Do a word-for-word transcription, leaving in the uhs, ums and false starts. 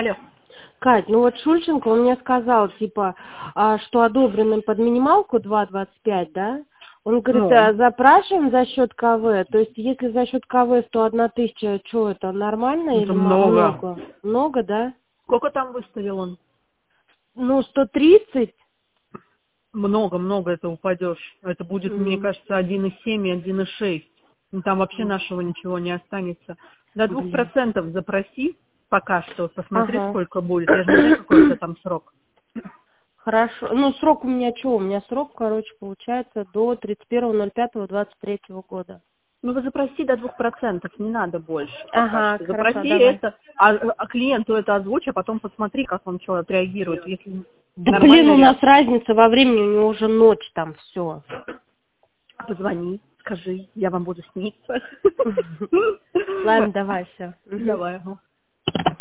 Алло. Кать, ну вот Шульченко, он мне сказал, типа, а, что одобрено под минималку два двадцать пять, да? Он говорит, Ну, а, запрашиваем за счет КВ. То есть, если за счет КВ сто одна тысяча, что это, нормально или это ма- много. много? Много, да? Сколько там выставил он? Ну, сто тридцать. Много, много это упадешь. Это будет, мне М, кажется, один и семь и один и шесть. Ну, там вообще м, нашего ничего не останется. До двух Блин. процентов запроси пока что, посмотри, Ага. сколько будет. Я же не знаю, какой у тебя там срок. Хорошо. Ну, срок у меня что? У меня срок, короче, получается до тридцать первого ноль пятого двадцать третьего года. Ну, вы запроси до двух процентов, не надо больше пока Ага, что. хорошо, Запроси давай. это, а, а клиенту это озвучь, а потом посмотри, как он что отреагирует. Если Да блин, нормальная у нас реакция, разница во времени, у него уже ночь там, все. позвони, скажи, я вам буду сниться. Ладно, давай, все. Давай. ага.